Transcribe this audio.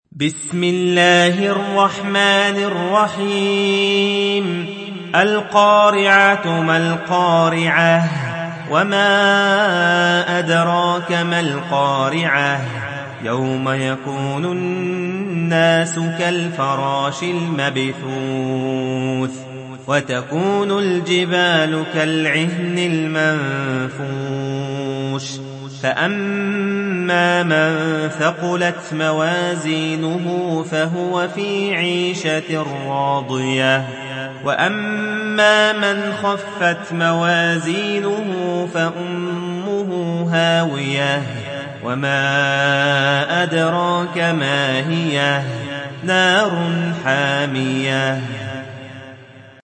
بسم الله الرحمن الرحيم القارعة ما القارعة وما أدراك ما القارعة يوم يكون الناس كالفراش المبثوث وتكون الجبال كالعهن المنفوش فأما من ثقلت موازينه فهو في عيشة راضية وأما من خفت موازينه فأمه هاوية وما أدراك ما هي نار حامية